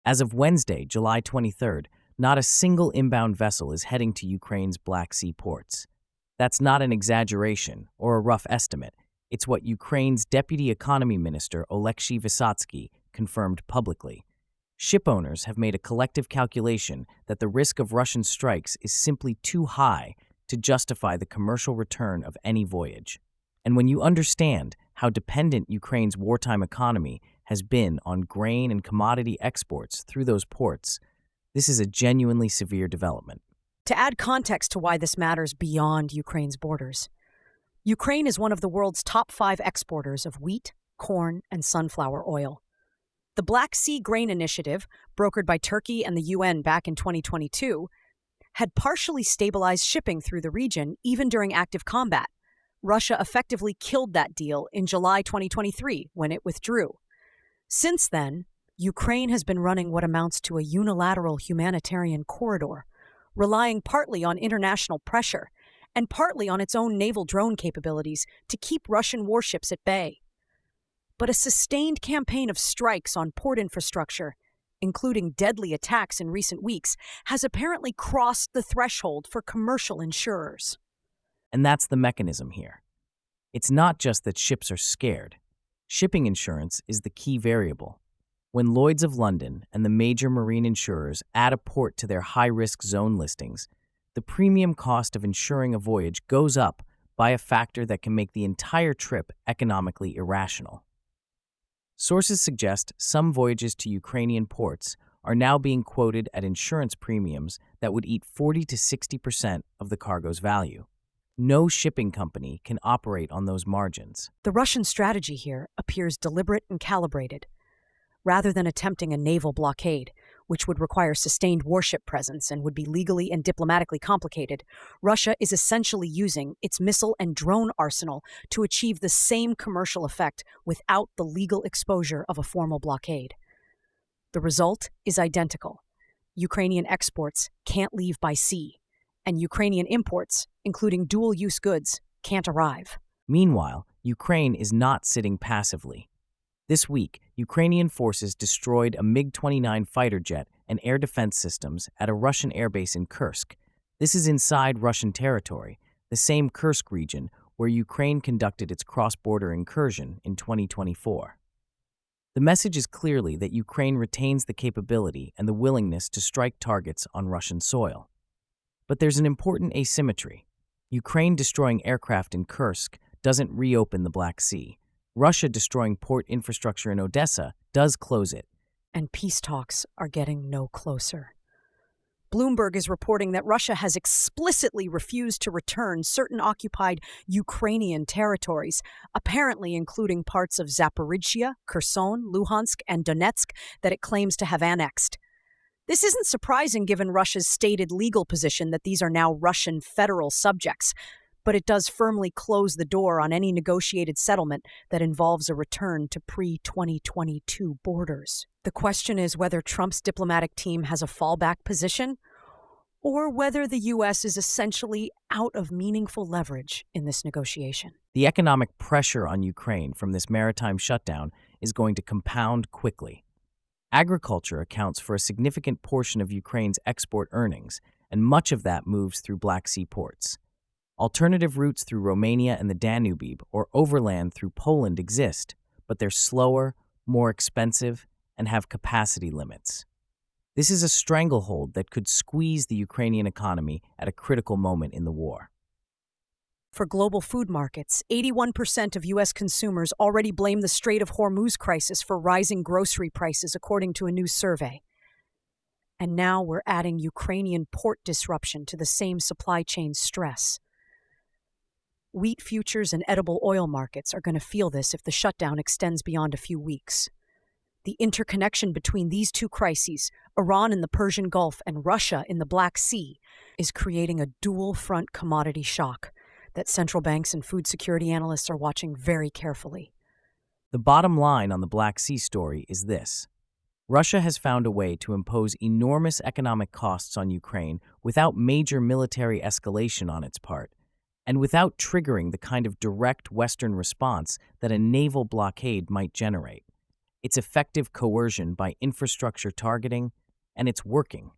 As of Wednesday, July 23rd, not a single inbound vessel is heading to Ukraine's Black Sea ports. That's not an exaggeration or a rough estimate. It's what Ukraine's Deputy Economy Minister Oleksiy Vysotsky confirmed publicly. Ship owners have made a collective calculation that the risk of Russian strikes is simply too high to justify the commercial return of any voyage. And when you understand how dependent Ukraine's wartime economy has been on grain and commodity exports through those ports, this is a genuinely severe development. To add context to why this matters beyond Ukraine's borders, Ukraine is one of the world's top 5 exporters of wheat, corn, and sunflower oil. The Black Sea Grain Initiative, brokered by Turkey and the UN back in 2022, had partially stabilized shipping through the region even during active combat. Russia effectively killed that deal in July 2023 when it withdrew. Since then, Ukraine has been running what amounts to a unilateral humanitarian corridor, relying partly on international pressure and partly on its own naval drone capabilities to keep Russian warships at bay. But a sustained campaign of strikes on port infrastructure, including deadly attacks in recent weeks, has apparently crossed the threshold for commercial insurers. And that's the mechanism here. It's not just that ships are scared. Shipping insurance is the key variable. When Lloyd's of London and the major marine insurers add a port to their high-risk zone listings, the premium cost of insuring a voyage goes up by a factor that can make the entire trip economically irrational. Sources suggest some voyages to Ukrainian ports are now being quoted at insurance premiums that would eat 40 to 60% of the cargo's value. No shipping company can operate on those margins. The Russian strategy here appears deliberate and calibrated. Rather than attempting a naval blockade, which would require sustained warship presence and would be legally and diplomatically complicated, Russia is essentially using its missile and drone arsenal to achieve the same commercial effect without the legal exposure of a formal blockade. The result is identical. Ukrainian exports can't leave by sea, and Ukrainian imports, including dual-use goods, can't arrive. Meanwhile, Ukraine is not sitting passively. This week, Ukrainian forces destroyed a MiG-29 fighter jet and air defense systems at a Russian airbase in Kursk. This is inside Russian territory, the same Kursk region where Ukraine conducted its cross-border incursion in 2024. The message is clearly that Ukraine retains the capability and the willingness to strike targets on Russian soil. But there's an important asymmetry. Ukraine destroying aircraft in Kursk doesn't reopen the Black Sea. Russia destroying port infrastructure in Odessa does close it. And peace talks are getting no closer. Bloomberg is reporting that Russia has explicitly refused to return certain occupied Ukrainian territories, apparently including parts of Zaporizhzhia, Kherson, Luhansk, and Donetsk that it claims to have annexed. This isn't surprising given Russia's stated legal position that these are now Russian federal subjects, but it does firmly close the door on any negotiated settlement that involves a return to pre-2022 borders. The question is whether Trump's diplomatic team has a fallback position, or whether the U.S. is essentially out of meaningful leverage in this negotiation. The economic pressure on Ukraine from this maritime shutdown is going to compound quickly. Agriculture accounts for a significant portion of Ukraine's export earnings, and much of that moves through Black Sea ports. Alternative routes through Romania and the Danube or overland through Poland exist, but they're slower, more expensive, and have capacity limits. This is a stranglehold that could squeeze the Ukrainian economy at a critical moment in the war. For global food markets, 81% of U.S. consumers already blame the Strait of Hormuz crisis for rising grocery prices, according to a new survey. And now we're adding Ukrainian port disruption to the same supply chain stress. Wheat futures and edible oil markets are going to feel this if the shutdown extends beyond a few weeks. The interconnection between these two crises, Iran in the Persian Gulf and Russia in the Black Sea, is creating a dual-front commodity shock that central banks and food security analysts are watching very carefully. The bottom line on the Black Sea story is this. Russia has found a way to impose enormous economic costs on Ukraine without major military escalation on its part, and without triggering the kind of direct Western response that a naval blockade might generate. It's effective coercion by infrastructure targeting, and it's working.